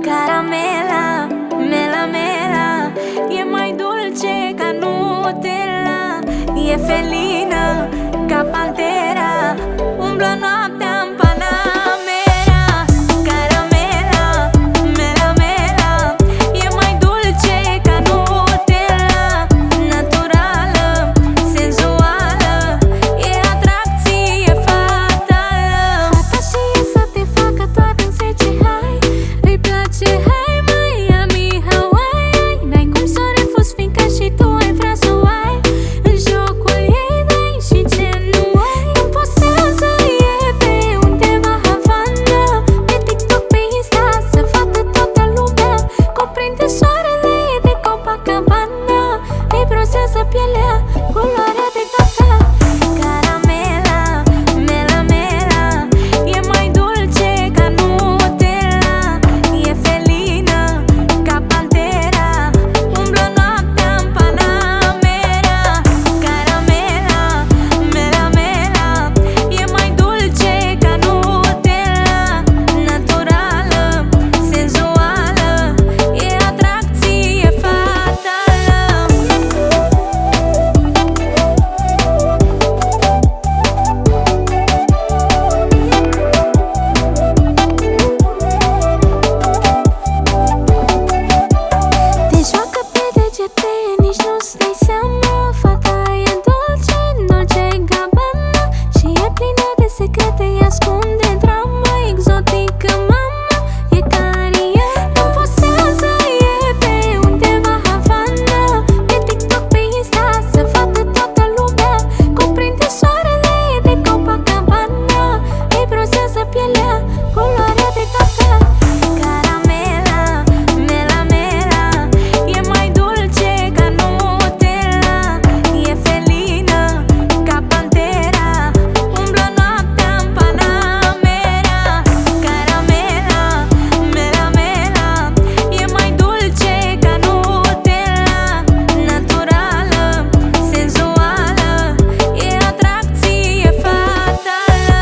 Caramela, mela, mela, e mai dulce ca Nutella. E felină ca Pantera, umblă noaptea în Panamera. Caramela, mela, mela, e mai dulce ca Nutella. Naturală, senzuală, e atracție fatală. Fata știe să te facă toat în 10 hai. Îi place hai Miami, Hawaii. N-ai cum să o refuzi, fiindcă și tu ai vrea să o ai. În jocul ei dai și ce nu ai. Îmi posează, e pe undeva Havana. Pe TikTok, pe Insta, să vadă toată lumea. Cuprinde soarele de Copacabana. Îi bronzează pielea, culoarea de cafea. Caramela, mela, mela, e mai dulce ca Nutella. E felină ca Pantera, umblă noaptea în Panamera. Caramela, mela, mela, e mai dulce ca Nutella. Naturală, senzuală, e atracție fatală. Te joacă pe degete, nici nu-ți dai seama. Fata e dulce, Dolce Gabbana. Și e plină de secrete, îi ascunde drama. Exotică mama, e caria. Îmi posează, e pe undeva Havana. Pe TikTok, pe Insta, să vadă toată lumea. Cuprinde soarele de Copacabana. Îi bronzează pielea, culoarea de cafea. Caramela, mela, mela, e mai dulce ca Nutella. E felină ca Pantera, umblă noaptea în Panamera. Caramela, mela, mela, e mai dulce ca Nutella. Naturală, senzuală, e atracție fatală.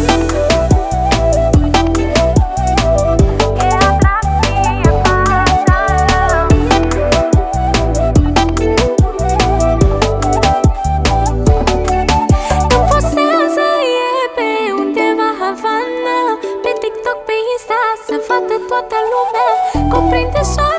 Îmi posează, e pe undeva Havana. Pe TikTok, pe Insta, să vadă toată lumea. Cuprinde soarele